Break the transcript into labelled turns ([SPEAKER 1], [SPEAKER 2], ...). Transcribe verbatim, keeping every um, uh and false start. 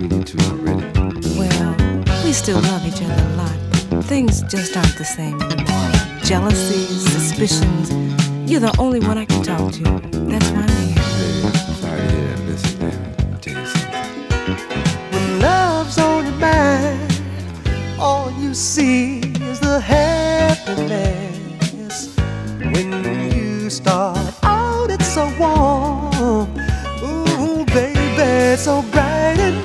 [SPEAKER 1] between you two already?
[SPEAKER 2] Well, we still love each other a lot, but things just aren't the same anymore. Jealousies, suspicions. You're the only one I can talk to. That's why I'm here.
[SPEAKER 1] Baby, I'm sorry to hear that. Listen, baby, I'll tell you something.
[SPEAKER 3] When love's on your mind, all you see is the happiness. When you start out, it's so warm. Ooh, baby, so